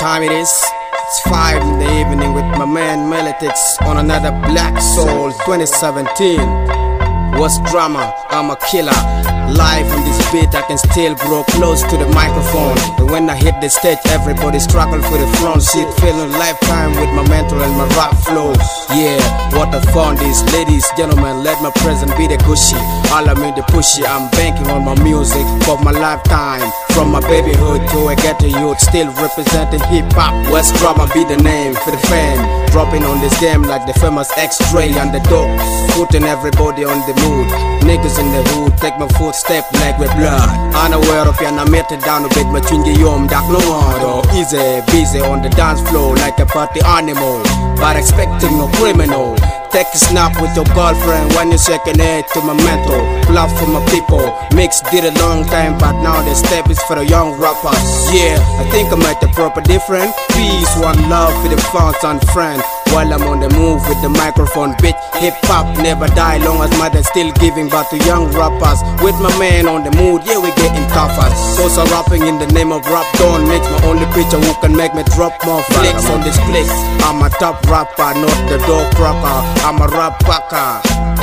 time it is? It's 5 in the evening with my man Melitix on another Black Soul 2017. What's drama? I'm a killer. Live on this beat, I can still grow close to the microphone. But when I hit the stage, everybody struggle for the front seat. Feeling lifetime with my mental and my rap flow. Yeah, what a fun this. Ladies, gentlemen, let my present be the cushy. All I mean the pushy, I'm banking on my music for my lifetime. From my babyhood to I get to youth, still representing hip-hop. West Drama be the name for the fame. Dropping on this game like the famous X-Ray and the dog. Putting everybody on the mood. Niggas in the hood take my footstep like with blood. Unaware of your meted down a bit, my chingy yom dark no more. Easy, busy on the dance floor like a party animal, but expecting no criminal. Take a snap with your girlfriend when you're shaking it to my mental. Love for my people, mix did a long time, but now the step is for the young rappers. Yeah, I think I made the proper difference. Peace, one love for the fans and friends. While I'm on the move with the microphone, bitch, hip-hop never die long as mother still giving birth to young rappers. With my man on the mood, yeah, we getting tougher. So rapping in the name of rap don't makes my only picture who can make me drop more flicks on this place. I'm a top rapper, not the dog cracker. I'm a rap packer.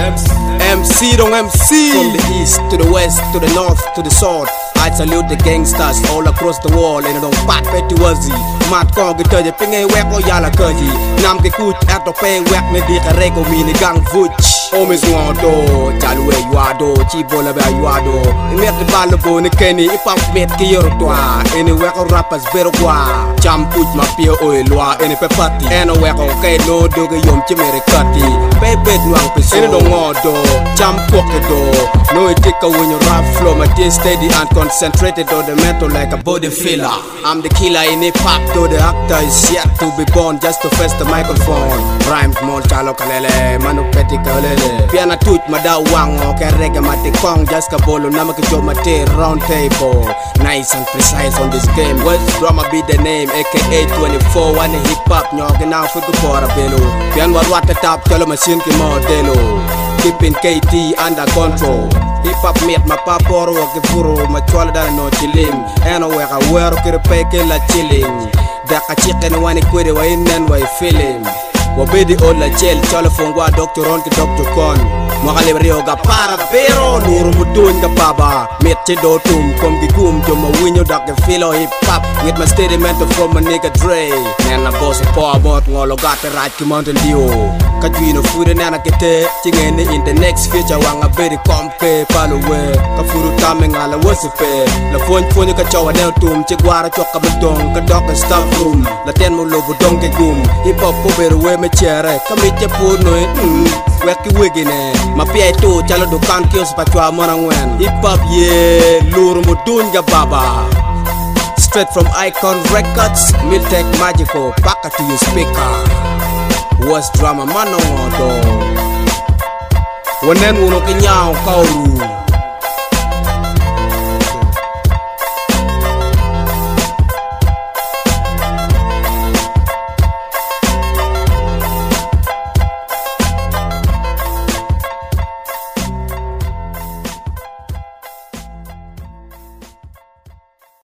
MC don't MC. From the east to the west, to the north, to the south, I salute the gangsters all across the world. And I don't pat petty wazi. Mat kong get the ping a wek or yala kaji. Nam ke kuch at the pay wek me di karego mini gang vuch. Omis wando, chalwe yuado, chibola ba yuado. Imet the balabo ni kenny, ipap met ki yortwa. Any wek or rappers berwa. Jam kuch ma pio oilwa, any pepati. And a wek okay no doga yom chimere kati. Bebet nuang piso. Any don't want do, jam pocket do. No it take when you rap flow, my team steady and concentrated on the mental like a body filler. I'm the killer in hip hop, though the actor is yet to be born just to face the microphone. Rhymes more chalo kalele, manu peti kalele. Piana tuch mada wango, kerega mati kong, just kabolo namakijo mate round table. Nice and precise on this game. West Drama be the name, aka 24. One hip hop nyoge now for the bora belo. Pian warwata tap chalo machine ki modelo. Keeping KT under control. Hip hop meet my paporo wa kifuro machwala da no chilling. Eno weka wero kire peke la chilling. Daka chicken wani kwere wa innen wa feeling. Wabedi ola chel chola fungwa Dr. Ron ki Dr. Con. Mwakali brio ga para pero nuru mudun ga baba. Met chido tum kom ki kum joma winyo dake filo hip hop. With my steady mentor from my nigga Dre. Nana boss po abot ngolo gate right ki Mountain Dew. Kajwino fude nana kete chingene in the next future wanga very kompe paluwe. Kafuru tame ngala wasipe. La fonyo ka chawa nel tum chigwara choka budong ka dog and stop room. La ten mo lobo dong ke gum. Hip hop po beru we me chere kamiche puno weki wigine. Mapia itu chalo dukan kios pachwa morangwen. Hip hop ye luru mudunga baba. Straight from Icon Records, Miltech Magical, back to your speaker. What's drama mano do? Wanen uno kinyao kauru.